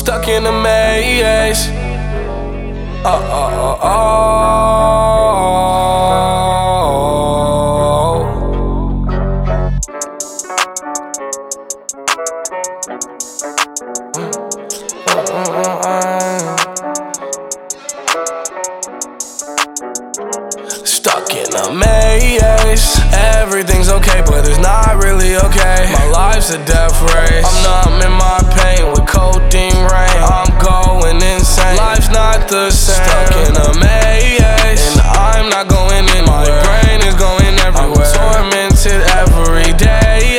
Stuck in the maze. Stuck in a maze. Everything's okay, but it's not really okay. My life's a death race. I'm numb in my pain with codeine rain. I'm going insane. Life's not the same. Stuck in a maze, and I'm not going anywhere. My brain is going everywhere. I'm tormented every day.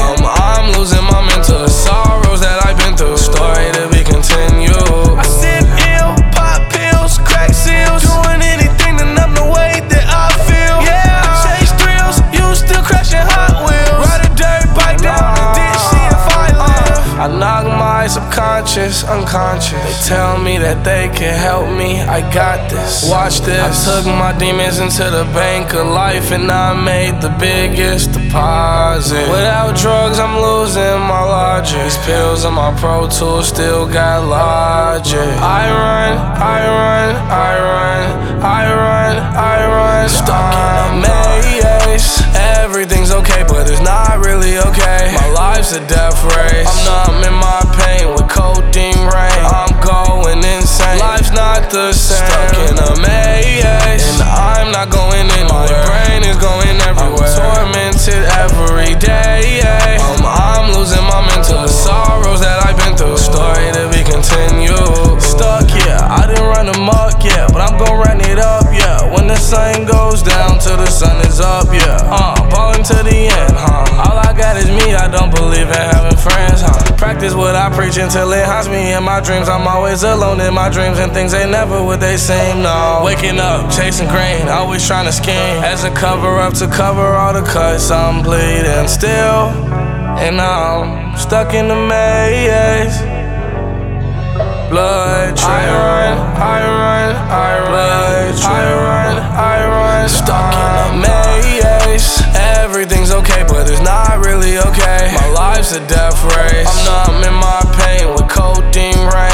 I'm losing my mental. The sorrows that I've been through. Story to be continued. I sit ill, pop pills, crack seals, doing anything to numb the way that I feel. Yeah, chase thrills, you still crashing Hot Wheels. Ride a dirt bike down the ditch, seeing fire live. I knock my subconscious unconscious. They tell me that they can help me. I got this. Watch this. I took my demons into the bank of life, and I made the biggest deposit. Without drugs, I'm losing my logic. These pills and my Pro Tools still got logic. I run, I run, I run, I run, I run. Stuck in a maze. Everything's okay, but it's not really okay. My life's a death race. I'm numb in my pain with codeine rain. I'm going insane. Life's not the same. Stuck in a maze, and I'm not going anywhere. My brain is going everywhere. I'm tormented every day. I'm losing my mental. The sorrows that I've been through. Story to be continued. Stuck, yeah, I didn't run amok, yeah, but I'm gon' run it up, yeah. When the sun goes down till the sun is up, yeah. Ballin' to the end, All I got is me, I don't believe in having friends, Practice what I preach until it haunts me in my dreams. I'm always alone in my dreams, and things ain't never what they seem, no. Waking up, chasing green, always trying to scheme. As a cover up to cover all the cuts, I'm bleeding still. And I'm stuck in the maze. Blood trail. I run, I run, I run. I run, I run. Stuck in a maze. Everything's okay, but it's not really okay. My life's a death race. I'm numb in my pain with codeine rain.